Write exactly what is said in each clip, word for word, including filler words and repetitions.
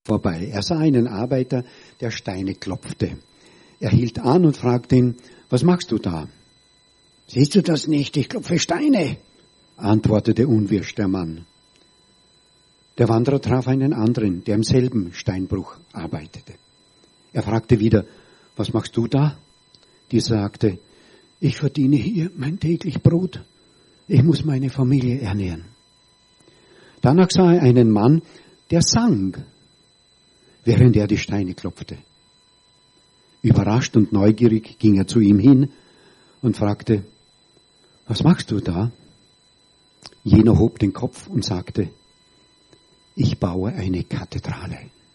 vorbei. Er sah einen Arbeiter, der Steine klopfte. Er hielt an und fragte ihn, was machst du da? Siehst du das nicht? Ich klopfe Steine, antwortete unwirsch der Mann. Der Wanderer traf einen anderen, der im selben Steinbruch arbeitete. Er fragte wieder, was machst du da? Dieser sagte, ich verdiene hier mein täglich Brot. Ich muss meine Familie ernähren. Danach sah er einen Mann, der sang, während er die Steine klopfte. Überrascht und neugierig ging er zu ihm hin und fragte, was machst du da? Jener hob den Kopf und sagte, ich baue eine Kathedrale.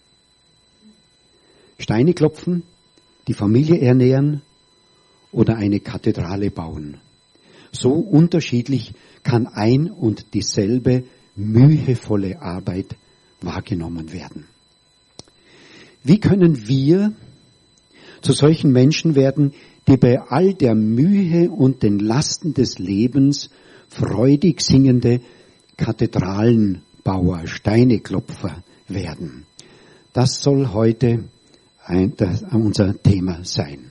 Steine klopfen, die Familie ernähren oder eine Kathedrale bauen. So unterschiedlich kann ein und dieselbe mühevolle Arbeit wahrgenommen werden. Wie können wir zu solchen Menschen werden, die bei all der Mühe und den Lasten des Lebens freudig singende Kathedralenbauer, Steineklopfer werden? Das soll heute ein, das, unser Thema sein.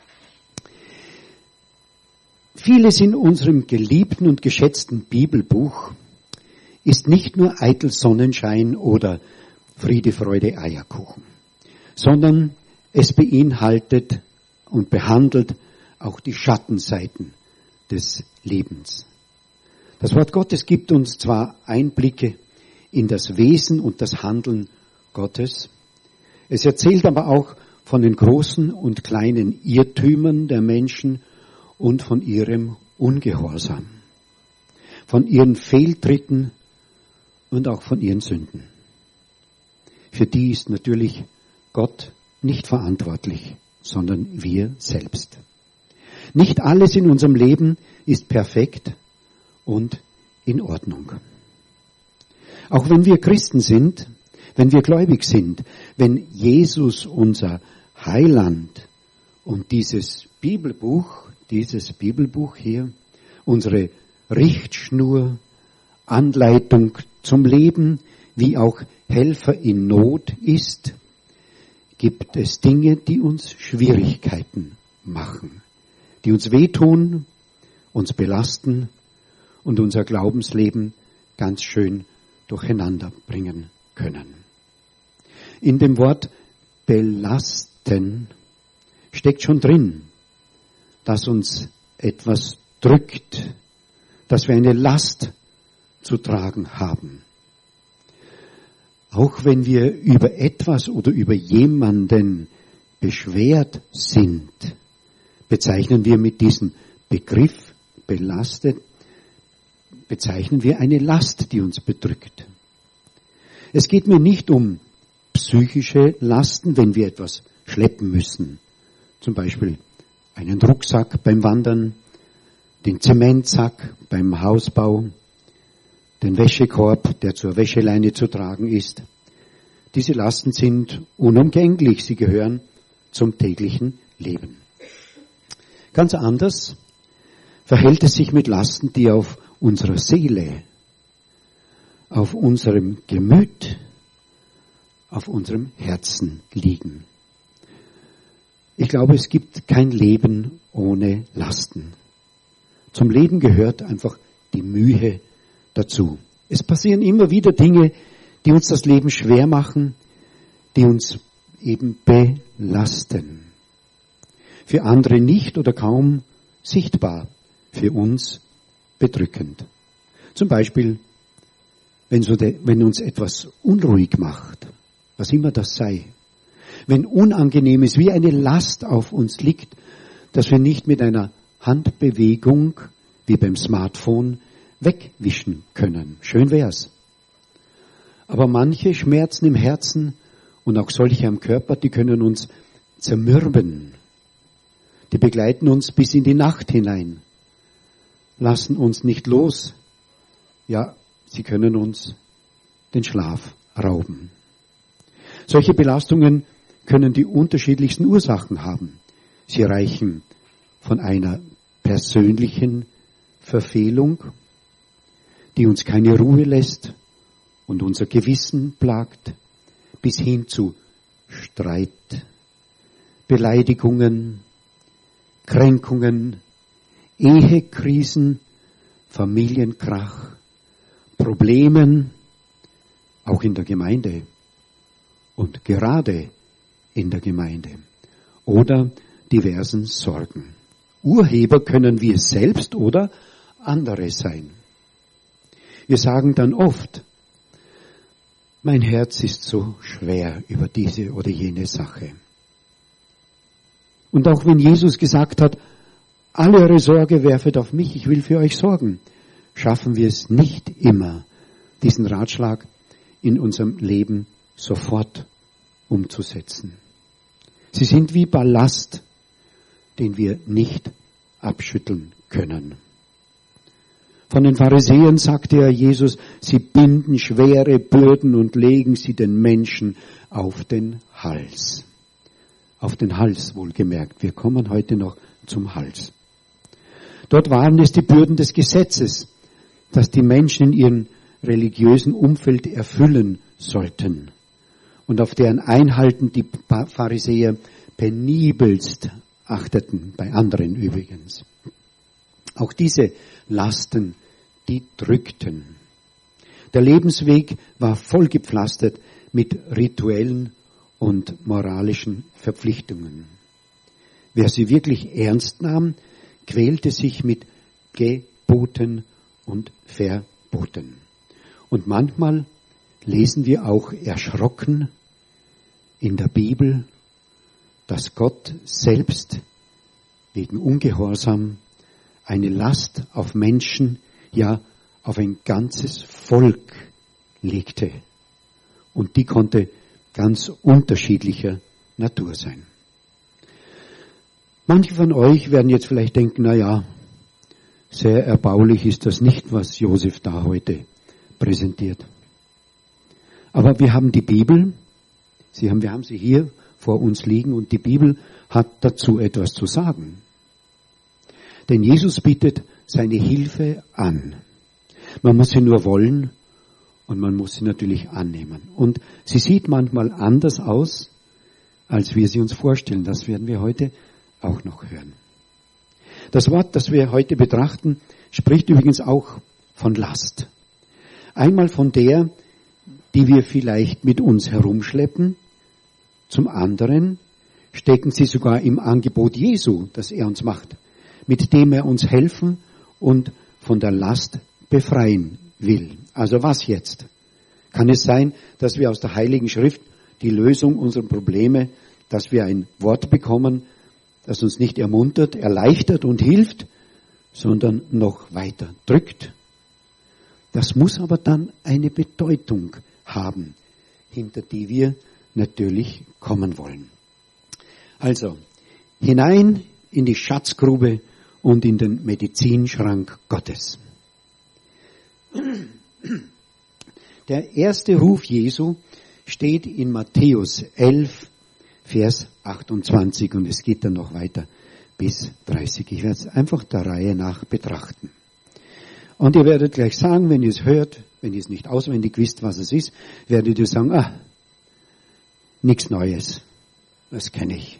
Vieles in unserem geliebten und geschätzten Bibelbuch ist nicht nur eitel Sonnenschein oder Friede, Freude, Eierkuchen, sondern es beinhaltet und behandelt auch die Schattenseiten des Lebens. Das Wort Gottes gibt uns zwar Einblicke in das Wesen und das Handeln Gottes, es erzählt aber auch von den großen und kleinen Irrtümern der Menschen und von ihrem Ungehorsam, von ihren Fehltritten und auch von ihren Sünden. Für die ist natürlich Gott nicht verantwortlich, sondern wir selbst. Nicht alles in unserem Leben ist perfekt und in Ordnung. Auch wenn wir Christen sind, wenn wir gläubig sind, wenn Jesus unser Heiland und dieses Bibelbuch, dieses Bibelbuch hier, unsere Richtschnur, Anleitung zum Leben, wie auch Helfer in Not ist, gibt es Dinge, die uns Schwierigkeiten machen, die uns wehtun, uns belasten und unser Glaubensleben ganz schön durcheinander bringen können. In dem Wort belasten steckt schon drin, dass uns etwas drückt, dass wir eine Last zu tragen haben. Auch wenn wir über etwas oder über jemanden beschwert sind, bezeichnen wir mit diesem Begriff belastet, bezeichnen wir eine Last, die uns bedrückt. Es geht mir nicht um psychische Lasten, wenn wir etwas schleppen müssen. Zum Beispiel einen Rucksack beim Wandern, den Zementsack beim Hausbau, den Wäschekorb, der zur Wäscheleine zu tragen ist. Diese Lasten sind unumgänglich, sie gehören zum täglichen Leben. Ganz anders verhält es sich mit Lasten, die auf unserer Seele, auf unserem Gemüt, auf unserem Herzen liegen. Ich glaube, es gibt kein Leben ohne Lasten. Zum Leben gehört einfach die Mühe dazu. Es passieren immer wieder Dinge, die uns das Leben schwer machen, die uns eben belasten. Für andere nicht oder kaum sichtbar, für uns bedrückend. Zum Beispiel, wenn, so de, wenn uns etwas unruhig macht, was immer das sei, wenn Unangenehmes wie eine Last auf uns liegt, dass wir nicht mit einer Handbewegung, wie beim Smartphone, wegwischen können. Schön wär's. Aber manche Schmerzen im Herzen und auch solche am Körper, die können uns zermürben. Die begleiten uns bis in die Nacht hinein, lassen uns nicht los. Ja, sie können uns den Schlaf rauben. Solche Belastungen können die unterschiedlichsten Ursachen haben. Sie reichen von einer persönlichen Verfehlung, die uns keine Ruhe lässt und unser Gewissen plagt, bis hin zu Streit, Beleidigungen, Kränkungen, Ehekrisen, Familienkrach, Problemen, auch in der Gemeinde und gerade in der Gemeinde oder diversen Sorgen. Urheber können wir selbst oder andere sein. Wir sagen dann oft, mein Herz ist so schwer über diese oder jene Sache. Und auch wenn Jesus gesagt hat, alle eure Sorge werfet auf mich, ich will für euch sorgen, schaffen wir es nicht immer, diesen Ratschlag in unserem Leben sofort umzusetzen. Sie sind wie Ballast, den wir nicht abschütteln können. Von den Pharisäern sagte ja Jesus, sie binden schwere Bürden und legen sie den Menschen auf den Hals. Auf den Hals wohlgemerkt. Wir kommen heute noch zum Hals. Dort waren es die Bürden des Gesetzes, das die Menschen in ihrem religiösen Umfeld erfüllen sollten und auf deren Einhalten die Pharisäer penibelst achteten, bei anderen übrigens. Auch diese Lasten, die drückten. Der Lebensweg war vollgepflastert mit rituellen und moralischen Verpflichtungen. Wer sie wirklich ernst nahm, quälte sich mit Geboten und Verboten. Und manchmal lesen wir auch erschrocken in der Bibel, dass Gott selbst wegen Ungehorsam eine Last auf Menschen, ja auf ein ganzes Volk legte. Und die konnte ganz unterschiedlicher Natur sein. Manche von euch werden jetzt vielleicht denken, na ja, sehr erbaulich ist das nicht, was Josef da heute präsentiert. Aber wir haben die Bibel, sie haben, wir haben sie hier vor uns liegen und die Bibel hat dazu etwas zu sagen. Denn Jesus bietet seine Hilfe an. Man muss sie nur wollen und man muss sie natürlich annehmen. Und sie sieht manchmal anders aus, als wir sie uns vorstellen. Das werden wir heute auch noch hören. Das Wort, das wir heute betrachten, spricht übrigens auch von Last. Einmal von der, die wir vielleicht mit uns herumschleppen. Zum anderen stecken sie sogar im Angebot Jesu, das er uns macht, mit dem er uns helfen und von der Last befreien will. Also was jetzt? Kann es sein, dass wir aus der Heiligen Schrift die Lösung unserer Probleme, dass wir ein Wort bekommen, das uns nicht ermuntert, erleichtert und hilft, sondern noch weiter drückt? Das muss aber dann eine Bedeutung haben, hinter die wir natürlich kommen wollen. Also, hinein in die Schatzgrube und in den Medizinschrank Gottes. Der erste Ruf Jesu steht in Matthäus elf, Vers achtundzwanzig und es geht dann noch weiter bis dreißig. Ich werde es einfach der Reihe nach betrachten. Und ihr werdet gleich sagen, wenn ihr es hört, wenn ihr es nicht auswendig wisst, was es ist, werdet ihr sagen, ah, nichts Neues, das kenne ich.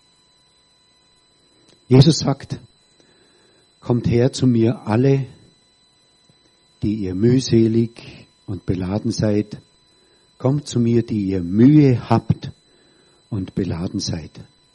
Jesus sagt, kommt her zu mir alle, die ihr mühselig und beladen seid. Kommt zu mir, die ihr Mühe habt und beladen seid.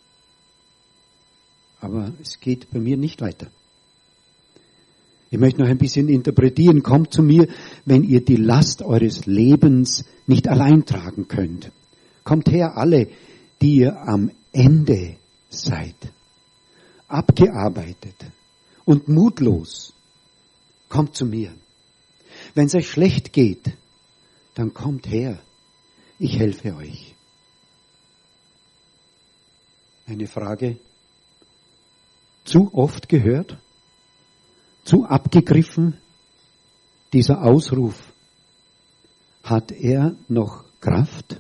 Aber es geht bei mir nicht weiter. Ich möchte noch ein bisschen interpretieren. Kommt zu mir, wenn ihr die Last eures Lebens nicht allein tragen könnt. Kommt her, alle, die ihr am Ende seid. Abgearbeitet und mutlos. Kommt zu mir. Wenn es euch schlecht geht, dann kommt her. Ich helfe euch. Eine Frage, zu oft gehört, zu abgegriffen, dieser Ausruf. Hat er noch Kraft?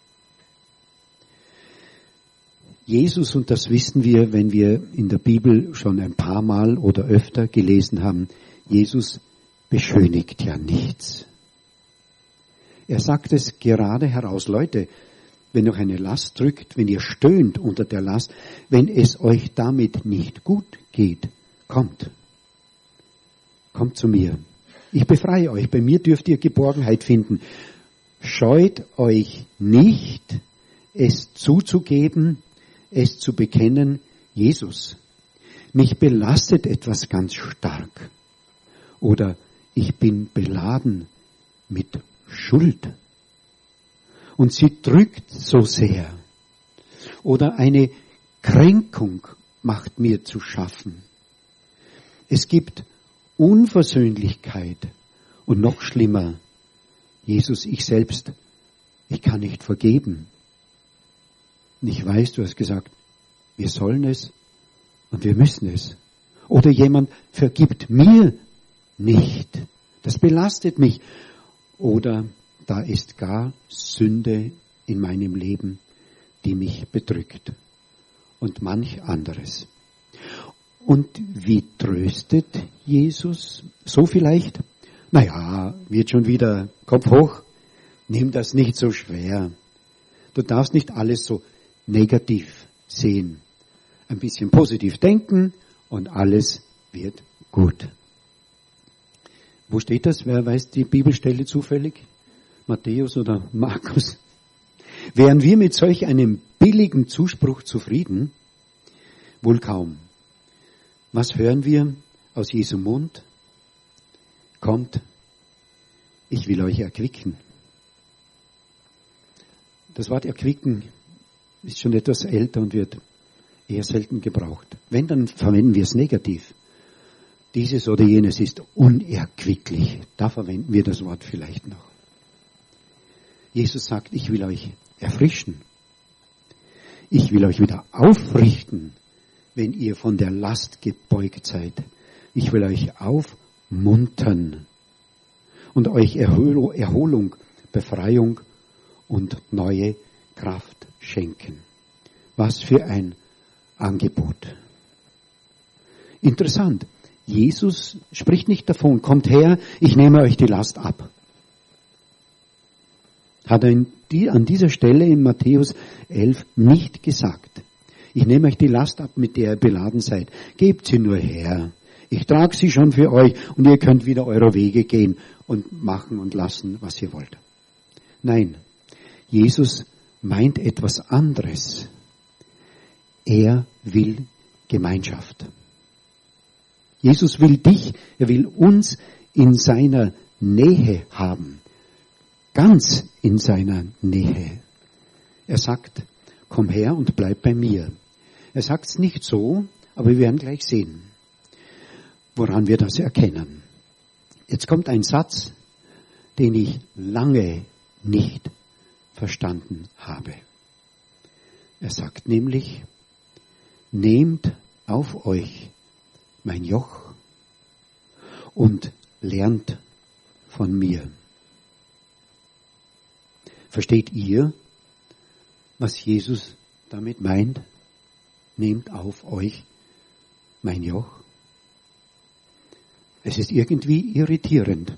Jesus, und das wissen wir, wenn wir in der Bibel schon ein paar Mal oder öfter gelesen haben, Jesus beschönigt ja nichts. Er sagt es gerade heraus, Leute, wenn euch eine Last drückt, wenn ihr stöhnt unter der Last, wenn es euch damit nicht gut geht, kommt. Kommt zu mir. Ich befreie euch. Bei mir dürft ihr Geborgenheit finden. Scheut euch nicht, es zuzugeben, es zu bekennen, Jesus, mich belastet etwas ganz stark. Oder ich bin beladen mit Schuld. Und sie drückt so sehr. Oder eine Kränkung macht mir zu schaffen. Es gibt Unversöhnlichkeit und noch schlimmer, Jesus, ich selbst, ich kann nicht vergeben. Und ich weiß, du hast gesagt, wir sollen es und wir müssen es. Oder jemand vergibt mir nicht. Das belastet mich. Oder da ist gar Sünde in meinem Leben, die mich bedrückt. Und manch anderes. Und wie tröstet Jesus? So vielleicht? Naja, wird schon wieder Kopf hoch. Nimm das nicht so schwer. Du darfst nicht alles so negativ sehen. Ein bisschen positiv denken und alles wird gut. Wo steht das? Wer weiß die Bibelstelle zufällig? Matthäus oder Markus? Wären wir mit solch einem billigen Zuspruch zufrieden? Wohl kaum. Was hören wir aus Jesu Mund? Kommt, ich will euch erquicken. Das Wort erquicken ist schon etwas älter und wird eher selten gebraucht. Wenn, dann verwenden wir es negativ. Dieses oder jenes ist unerquicklich. Da verwenden wir das Wort vielleicht noch. Jesus sagt, ich will euch erfrischen. Ich will euch wieder aufrichten, wenn ihr von der Last gebeugt seid. Ich will euch aufmuntern und euch Erholung, Befreiung und neue Kraft schenken. Was für ein Angebot. Interessant. Jesus spricht nicht davon, kommt her, ich nehme euch die Last ab. Hat er die, an dieser Stelle in Matthäus elf nicht gesagt. Ich nehme euch die Last ab, mit der ihr beladen seid. Gebt sie nur her. Ich trage sie schon für euch und ihr könnt wieder eure Wege gehen und machen und lassen, was ihr wollt. Nein, Jesus meint etwas anderes. Er will Gemeinschaft. Jesus will dich, er will uns in seiner Nähe haben. Ganz in seiner Nähe. Er sagt, komm her und bleib bei mir. Er sagt es nicht so, aber wir werden gleich sehen, woran wir das erkennen. Jetzt kommt ein Satz, den ich lange nicht verstanden habe. Er sagt nämlich, nehmt auf euch mein Joch und lernt von mir. Versteht ihr, was Jesus damit meint? Nehmt auf euch mein Joch. Es ist irgendwie irritierend.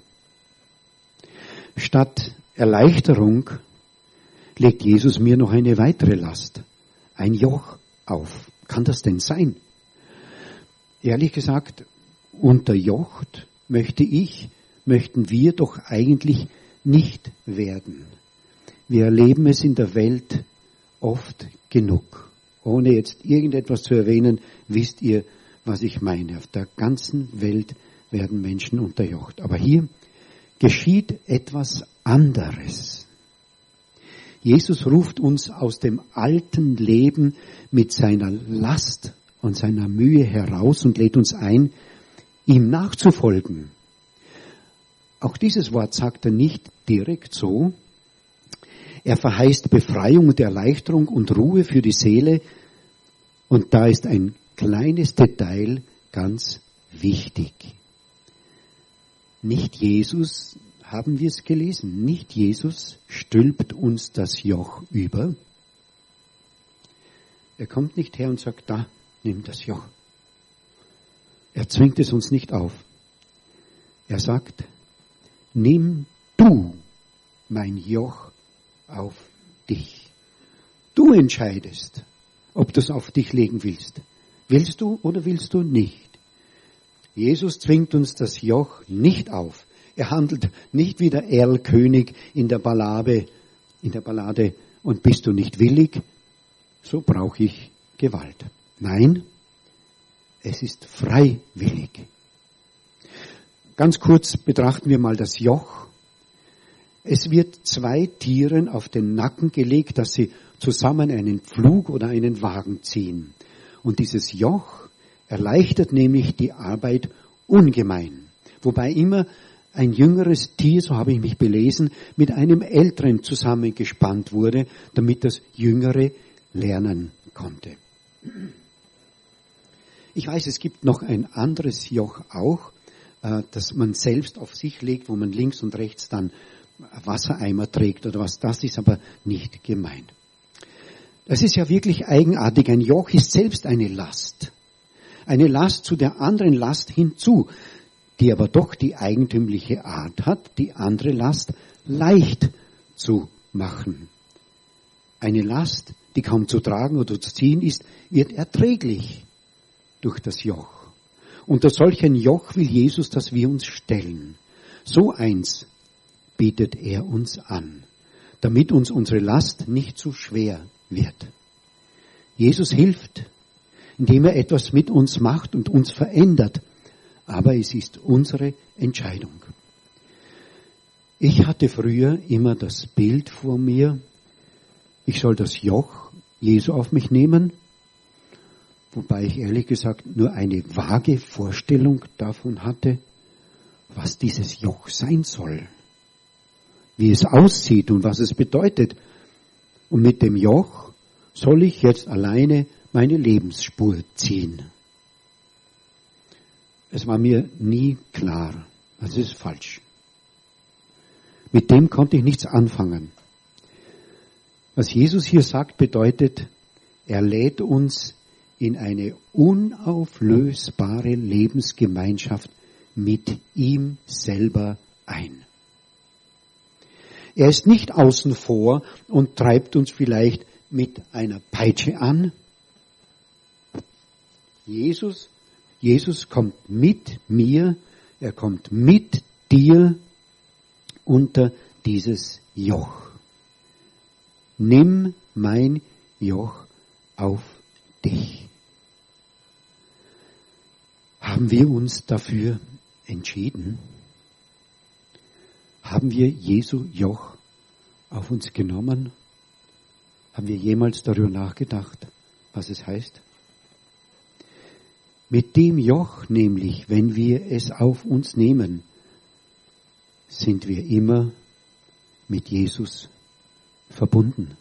Statt Erleichterung legt Jesus mir noch eine weitere Last, ein Joch auf. Kann das denn sein? Ehrlich gesagt, unterjocht möchte ich, möchten wir doch eigentlich nicht werden. Wir erleben es in der Welt oft genug. Ohne jetzt irgendetwas zu erwähnen, wisst ihr, was ich meine. Auf der ganzen Welt werden Menschen unterjocht. Aber hier geschieht etwas anderes. Jesus ruft uns aus dem alten Leben mit seiner Last und seiner Mühe heraus und lädt uns ein, ihm nachzufolgen. Auch dieses Wort sagt er nicht direkt so. Er verheißt Befreiung und Erleichterung und Ruhe für die Seele. Und da ist ein kleines Detail ganz wichtig. Nicht Jesus, haben wir es gelesen, nicht Jesus stülpt uns das Joch über. Er kommt nicht her und sagt, da, nimm das Joch. Er zwingt es uns nicht auf. Er sagt, nimm du mein Joch auf dich. Du entscheidest, ob du es auf dich legen willst. Willst du oder willst du nicht? Jesus zwingt uns das Joch nicht auf. Er handelt nicht wie der Erlkönig in der Ballade, in der Ballade, und bist du nicht willig, so brauche ich Gewalt. Nein, es ist freiwillig. Ganz kurz betrachten wir mal das Joch. Es wird zwei Tieren auf den Nacken gelegt, dass sie zusammen einen Pflug oder einen Wagen ziehen. Und dieses Joch erleichtert nämlich die Arbeit ungemein. Wobei immer ein jüngeres Tier, so habe ich mich belesen, mit einem älteren zusammengespannt wurde, damit das Jüngere lernen konnte. Ich weiß, es gibt noch ein anderes Joch auch, das man selbst auf sich legt, wo man links und rechts dann Wassereimer trägt oder was. Das ist aber nicht gemeint. Das ist ja wirklich eigenartig. Ein Joch ist selbst eine Last. Eine Last zu der anderen Last hinzu, die aber doch die eigentümliche Art hat, die andere Last leicht zu machen. Eine Last, die kaum zu tragen oder zu ziehen ist, wird erträglich durch das Joch. Unter solch ein Joch will Jesus, dass wir uns stellen. So eins bietet er uns an, damit uns unsere Last nicht zu schwer wird. Jesus hilft, indem er etwas mit uns macht und uns verändert, aber es ist unsere Entscheidung. Ich hatte früher immer das Bild vor mir, ich soll das Joch Jesu auf mich nehmen, wobei ich ehrlich gesagt nur eine vage Vorstellung davon hatte, was dieses Joch sein soll, wie es aussieht und was es bedeutet. Und mit dem Joch soll ich jetzt alleine meine Lebensspur ziehen. Es war mir nie klar, das ist falsch. Mit dem konnte ich nichts anfangen. Was Jesus hier sagt, bedeutet, er lädt uns in eine unauflösbare Lebensgemeinschaft mit ihm selber ein. Er ist nicht außen vor und treibt uns vielleicht mit einer Peitsche an. Jesus, Jesus kommt mit mir, er kommt mit dir unter dieses Joch. Nimm mein Joch auf dich. Haben wir uns dafür entschieden? Haben wir Jesu Joch auf uns genommen? Haben wir jemals darüber nachgedacht, was es heißt? Mit dem Joch nämlich, wenn wir es auf uns nehmen, sind wir immer mit Jesus verbunden.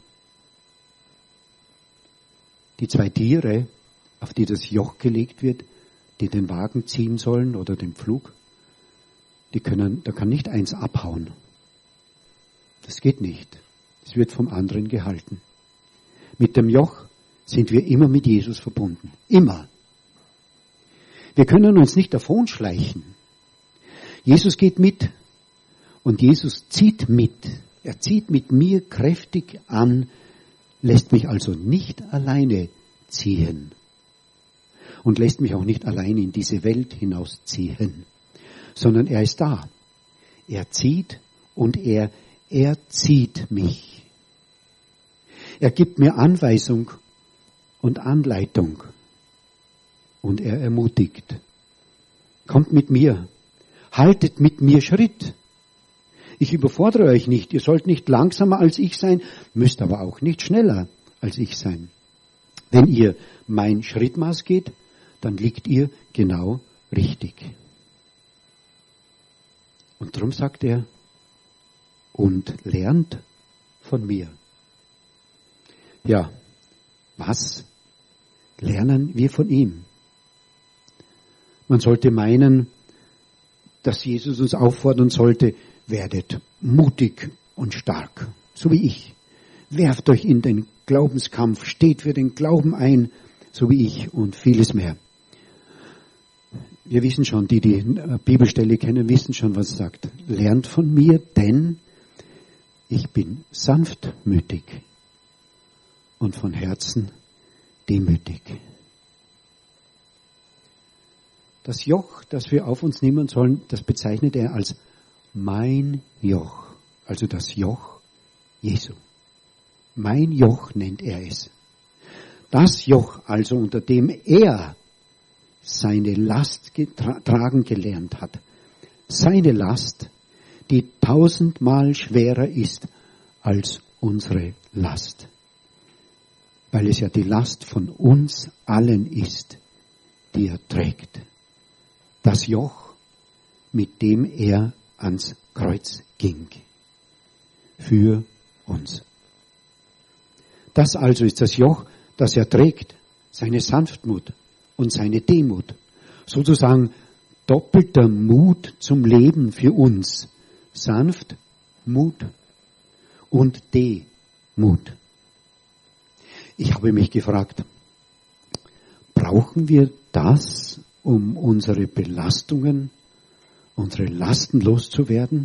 Die zwei Tiere, auf die das Joch gelegt wird, die den Wagen ziehen sollen oder den Pflug, die können, da kann nicht eins abhauen. Das geht nicht. Es wird vom anderen gehalten. Mit dem Joch sind wir immer mit Jesus verbunden. Immer. Wir können uns nicht davonschleichen. Jesus geht mit und Jesus zieht mit. Er zieht mit mir kräftig an, lässt mich also nicht alleine ziehen und lässt mich auch nicht alleine in diese Welt hinausziehen, sondern er ist da. Er zieht und er erzieht mich. Er gibt mir Anweisung und Anleitung und er ermutigt. Kommt mit mir, haltet mit mir Schritt. Ich überfordere euch nicht, ihr sollt nicht langsamer als ich sein, müsst aber auch nicht schneller als ich sein. Wenn ihr mein Schrittmaß geht, dann liegt ihr genau richtig. Und darum sagt er, und lernt von mir. Ja, was lernen wir von ihm? Man sollte meinen, dass Jesus uns auffordern sollte, werdet mutig und stark, so wie ich. Werft euch in den Glaubenskampf, steht für den Glauben ein, so wie ich und vieles mehr. Wir wissen schon, die die Bibelstelle kennen, wissen schon, was es sagt. Lernt von mir, denn ich bin sanftmütig und von Herzen demütig. Das Joch, das wir auf uns nehmen sollen, das bezeichnet er als mein Joch, also das Joch Jesu. Mein Joch nennt er es. Das Joch also, unter dem er seine Last getra- tragen gelernt hat. Seine Last, die tausendmal schwerer ist als unsere Last. Weil es ja die Last von uns allen ist, die er trägt. Das Joch, mit dem er ans Kreuz ging. Für uns. Das also ist das Joch, das er trägt, seine Sanftmut und seine Demut. Sozusagen doppelter Mut zum Leben für uns. Sanft, Mut und Demut. Ich habe mich gefragt, brauchen wir das, um unsere Belastungen, unsere Lasten loszuwerden?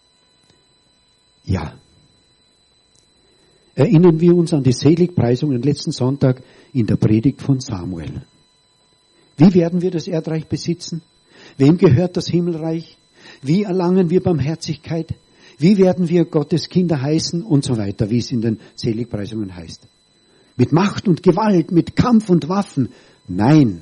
Ja. Erinnern wir uns an die Seligpreisungen letzten Sonntag in der Predigt von Samuel. Wie werden wir das Erdreich besitzen? Wem gehört das Himmelreich? Wie erlangen wir Barmherzigkeit? Wie werden wir Gottes Kinder heißen? Und so weiter, wie es in den Seligpreisungen heißt. Mit Macht und Gewalt, mit Kampf und Waffen. Nein.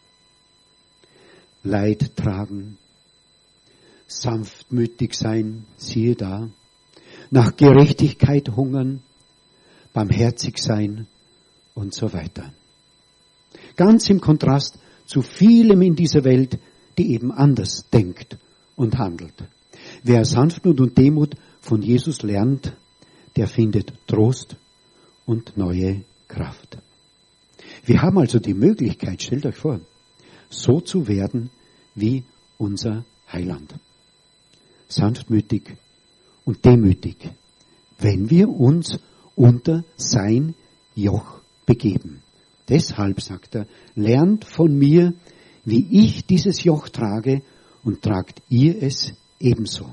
Leid tragen, sanftmütig sein, siehe da, nach Gerechtigkeit hungern, barmherzig sein und so weiter. Ganz im Kontrast zu vielem in dieser Welt, die eben anders denkt und handelt. Wer Sanftmut und Demut von Jesus lernt, der findet Trost und neue Kraft. Wir haben also die Möglichkeit, stellt euch vor, so zu werden wie unser Heiland. Sanftmütig und demütig, wenn wir uns unter sein Joch begeben. Deshalb, sagt er, lernt von mir, wie ich dieses Joch trage, und tragt ihr es ebenso.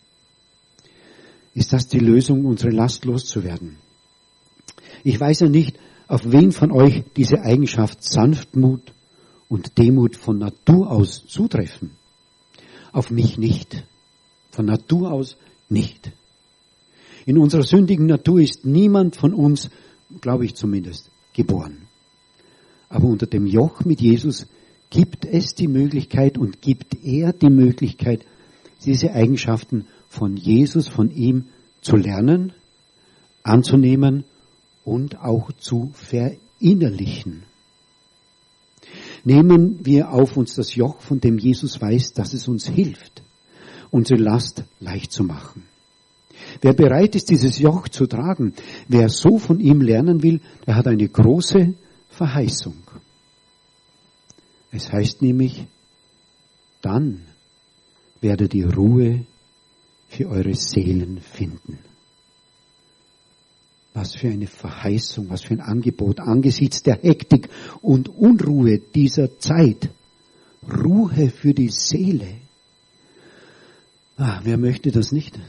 Ist das die Lösung, unsere Last loszuwerden? Ich weiß ja nicht, auf wen von euch diese Eigenschaft Sanftmut und Demut von Natur aus zutreffen. Auf mich nicht. Von Natur aus nicht. In unserer sündigen Natur ist niemand von uns, glaube ich zumindest, geboren. Aber unter dem Joch mit Jesus gibt es die Möglichkeit und gibt er die Möglichkeit, diese Eigenschaften von Jesus, von ihm zu lernen, anzunehmen und auch zu verinnerlichen. Nehmen wir auf uns das Joch, von dem Jesus weiß, dass es uns hilft, unsere Last leicht zu machen. Wer bereit ist, dieses Joch zu tragen, wer so von ihm lernen will, der hat eine große Verheißung. Es heißt nämlich, dann werdet ihr Ruhe für eure Seelen finden. Was für eine Verheißung, was für ein Angebot angesichts der Hektik und Unruhe dieser Zeit. Ruhe für die Seele. Ah, wer möchte das nicht?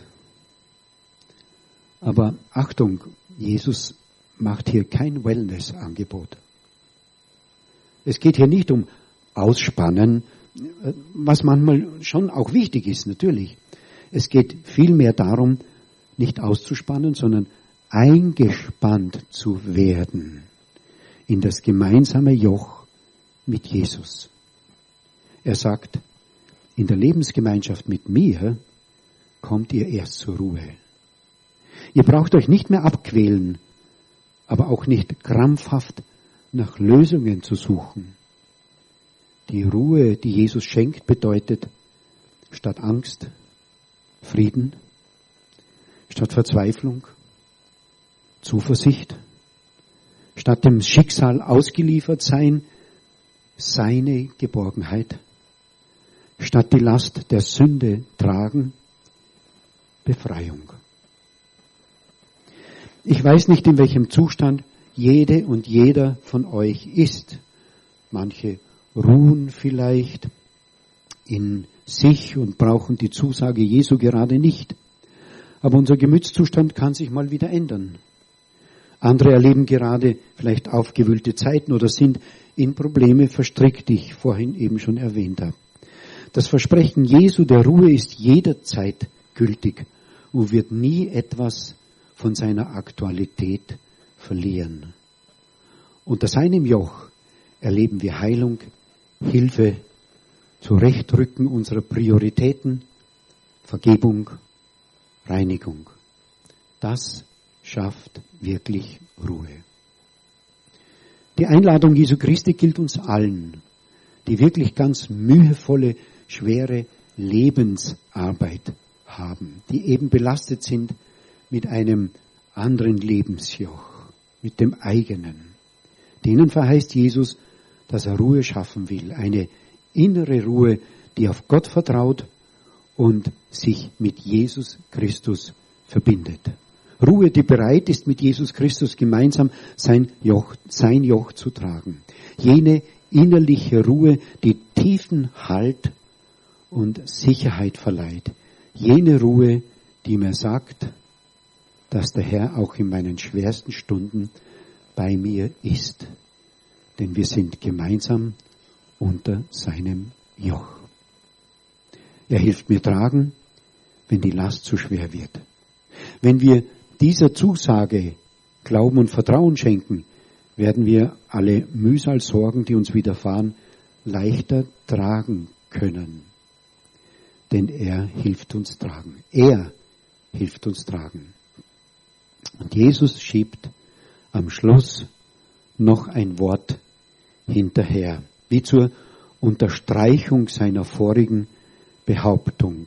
Aber Achtung, Jesus macht hier kein Wellness-Angebot. Es geht hier nicht um Ausspannen, was manchmal schon auch wichtig ist, natürlich. Es geht vielmehr darum, nicht auszuspannen, sondern eingespannt zu werden in das gemeinsame Joch mit Jesus. Er sagt, in der Lebensgemeinschaft mit mir kommt ihr erst zur Ruhe. Ihr braucht euch nicht mehr abquälen, aber auch nicht krampfhaft nach Lösungen zu suchen. Die Ruhe, die Jesus schenkt, bedeutet statt Angst Frieden, statt Verzweiflung Zuversicht, statt dem Schicksal ausgeliefert sein, seine Geborgenheit, statt die Last der Sünde tragen, Befreiung. Ich weiß nicht, in welchem Zustand jede und jeder von euch ist. Manche ruhen vielleicht in sich und brauchen die Zusage Jesu gerade nicht. Aber unser Gemütszustand kann sich mal wieder ändern. Andere erleben gerade vielleicht aufgewühlte Zeiten oder sind in Probleme verstrickt, die ich vorhin eben schon erwähnt habe. Das Versprechen Jesu der Ruhe ist jederzeit gültig und wird nie etwas von seiner Aktualität verlieren. Unter seinem Joch erleben wir Heilung, Hilfe, Zurechtrücken unserer Prioritäten, Vergebung, Reinigung. Das schafft wirklich Ruhe. Die Einladung Jesu Christi gilt uns allen, die wirklich ganz mühevolle, schwere Lebensarbeit haben, die eben belastet sind mit einem anderen Lebensjoch, mit dem eigenen. Denen verheißt Jesus, dass er Ruhe schaffen will, eine innere Ruhe, die auf Gott vertraut und sich mit Jesus Christus verbindet. Ruhe, die bereit ist, mit Jesus Christus gemeinsam sein Joch, sein Joch zu tragen. Jene innerliche Ruhe, die tiefen Halt und Sicherheit verleiht. Jene Ruhe, die mir sagt, dass der Herr auch in meinen schwersten Stunden bei mir ist. Denn wir sind gemeinsam unter seinem Joch. Er hilft mir tragen, wenn die Last zu schwer wird. Wenn wir dieser Zusage Glauben und Vertrauen schenken, werden wir alle Mühsalsorgen, die uns widerfahren, leichter tragen können. Denn er hilft uns tragen. Er hilft uns tragen. Und Jesus schiebt am Schluss noch ein Wort hinterher, wie zur Unterstreichung seiner vorigen Behauptung.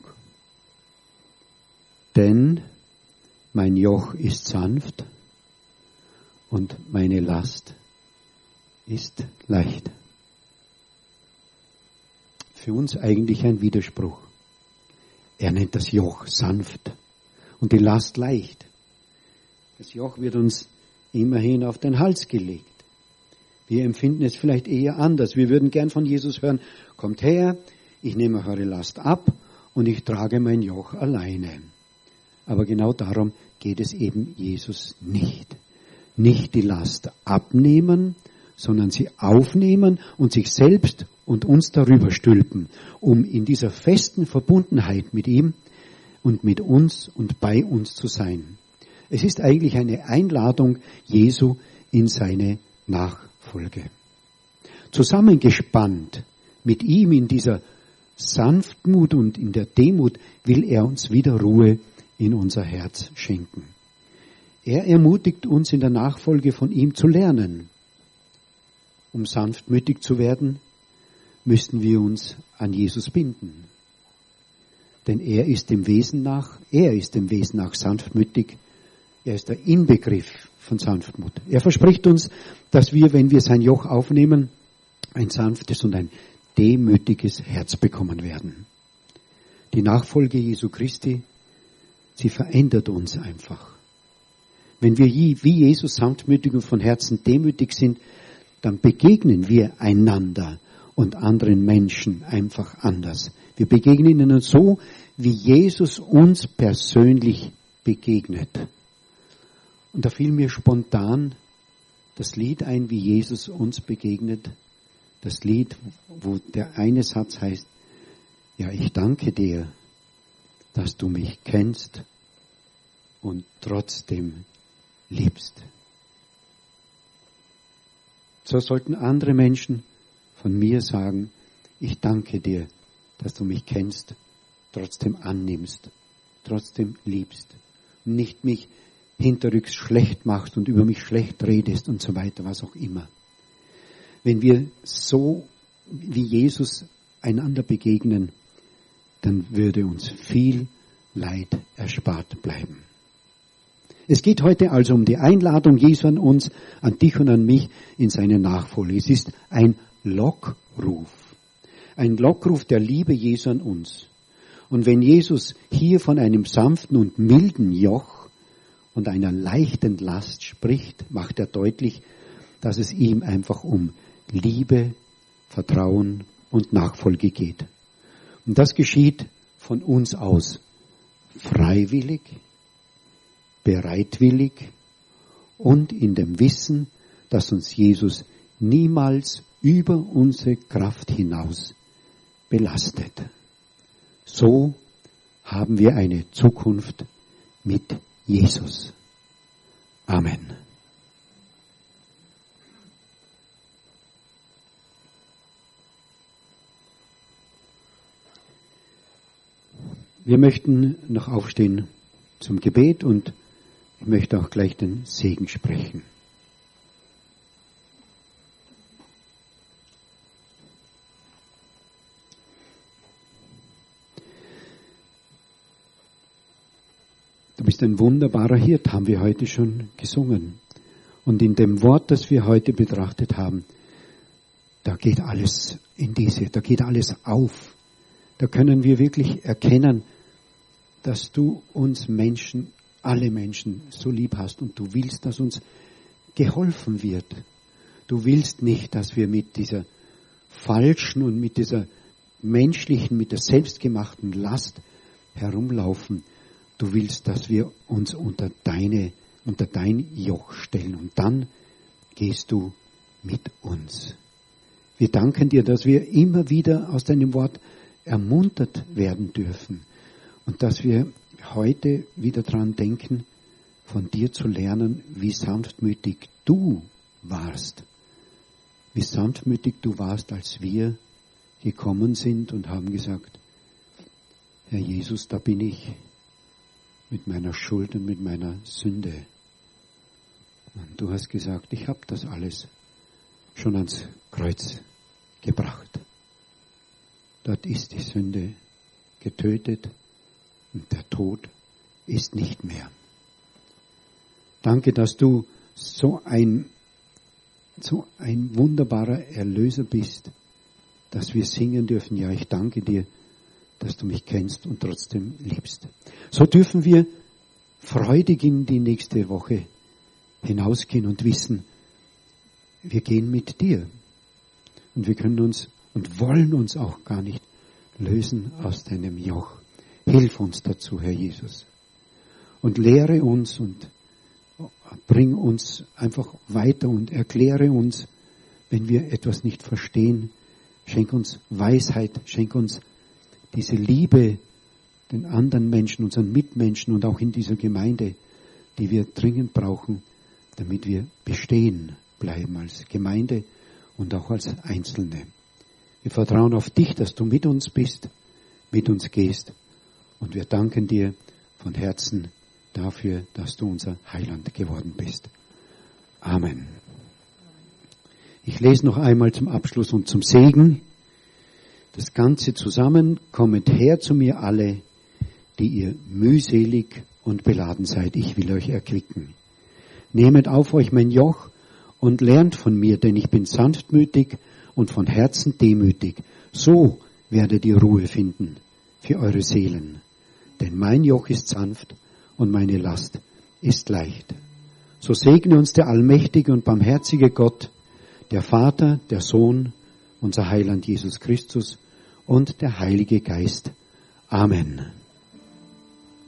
Denn mein Joch ist sanft und meine Last ist leicht. Für uns eigentlich ein Widerspruch. Er nennt das Joch sanft und die Last leicht. Das Joch wird uns immerhin auf den Hals gelegt. Wir empfinden es vielleicht eher anders. Wir würden gern von Jesus hören, kommt her, ich nehme eure Last ab und ich trage mein Joch alleine. Aber genau darum geht es eben Jesus nicht. Nicht die Last abnehmen, sondern sie aufnehmen und sich selbst und uns darüber stülpen, um in dieser festen Verbundenheit mit ihm und mit uns und bei uns zu sein. Es ist eigentlich eine Einladung Jesu in seine Nachfolge. Zusammengespannt mit ihm in dieser Sanftmut und in der Demut will er uns wieder Ruhe in unser Herz schenken. Er ermutigt uns in der Nachfolge von ihm zu lernen. Um sanftmütig zu werden, müssten wir uns an Jesus binden. Denn er ist dem Wesen nach, er ist dem Wesen nach sanftmütig. Er ist der Inbegriff von Sanftmut. Er verspricht uns, dass wir, wenn wir sein Joch aufnehmen, ein sanftes und ein demütiges Herz bekommen werden. Die Nachfolge Jesu Christi, sie verändert uns einfach. Wenn wir wie Jesus sanftmütig und von Herzen demütig sind, dann begegnen wir einander und anderen Menschen einfach anders. Wir begegnen ihnen so, wie Jesus uns persönlich begegnet. Und da fiel mir spontan das Lied ein, wie Jesus uns begegnet. Das Lied, wo der eine Satz heißt, ja, ich danke dir, dass du mich kennst und trotzdem liebst. So sollten andere Menschen von mir sagen, ich danke dir, dass du mich kennst, trotzdem annimmst, trotzdem liebst, nicht mich hinterrücks schlecht machst und über mich schlecht redest und so weiter, was auch immer. Wenn wir so wie Jesus einander begegnen, dann würde uns viel Leid erspart bleiben. Es geht heute also um die Einladung Jesu an uns, an dich und an mich in seine Nachfolge. Es ist ein Lockruf. Ein Lockruf der Liebe Jesu an uns. Und wenn Jesus hier von einem sanften und milden Joch und einer leichten Last spricht, macht er deutlich, dass es ihm einfach um Liebe, Vertrauen und Nachfolge geht. Und das geschieht von uns aus freiwillig, bereitwillig und in dem Wissen, dass uns Jesus niemals über unsere Kraft hinaus belastet. So haben wir eine Zukunft mit Jesus. Amen. Wir möchten noch aufstehen zum Gebet und ich möchte auch gleich den Segen sprechen. Du bist ein wunderbarer Hirt, haben wir heute schon gesungen. Und in dem Wort, das wir heute betrachtet haben, da geht alles in diese, da geht alles auf. Da können wir wirklich erkennen, dass du uns Menschen, alle Menschen so lieb hast und du willst, dass uns geholfen wird. Du willst nicht, dass wir mit dieser falschen und mit dieser menschlichen, mit der selbstgemachten Last herumlaufen. Du willst, dass wir uns unter deine, unter dein Joch stellen und dann gehst du mit uns. Wir danken dir, dass wir immer wieder aus deinem Wort ermuntert werden dürfen und dass wir heute wieder dran denken, von dir zu lernen, wie sanftmütig du warst. Wie sanftmütig du warst, als wir gekommen sind und haben gesagt, Herr Jesus, da bin ich mit meiner Schuld und mit meiner Sünde. Und du hast gesagt, ich habe das alles schon ans Kreuz gebracht. Dort ist die Sünde getötet und der Tod ist nicht mehr. Danke, dass du so ein, so ein wunderbarer Erlöser bist, dass wir singen dürfen. Ja, ich danke dir, dass du mich kennst und trotzdem liebst. So dürfen wir freudig in die nächste Woche hinausgehen und wissen, wir gehen mit dir. Und wir können uns und wollen uns auch gar nicht lösen aus deinem Joch. Hilf uns dazu, Herr Jesus. Und lehre uns und bring uns einfach weiter und erkläre uns, wenn wir etwas nicht verstehen. Schenk uns Weisheit, schenk uns diese Liebe den anderen Menschen, unseren Mitmenschen und auch in dieser Gemeinde, die wir dringend brauchen, damit wir bestehen bleiben als Gemeinde und auch als Einzelne. Wir vertrauen auf dich, dass du mit uns bist, mit uns gehst und wir danken dir von Herzen dafür, dass du unser Heiland geworden bist. Amen. Ich lese noch einmal zum Abschluss und zum Segen. Das Ganze zusammen, kommet her zu mir alle, die ihr mühselig und beladen seid, ich will euch erquicken. Nehmet auf euch mein Joch und lernt von mir, denn ich bin sanftmütig und von Herzen demütig. So werdet ihr Ruhe finden für eure Seelen. Denn mein Joch ist sanft und meine Last ist leicht. So segne uns der allmächtige und barmherzige Gott, der Vater, der Sohn, unser Heiland Jesus Christus und der Heilige Geist. Amen.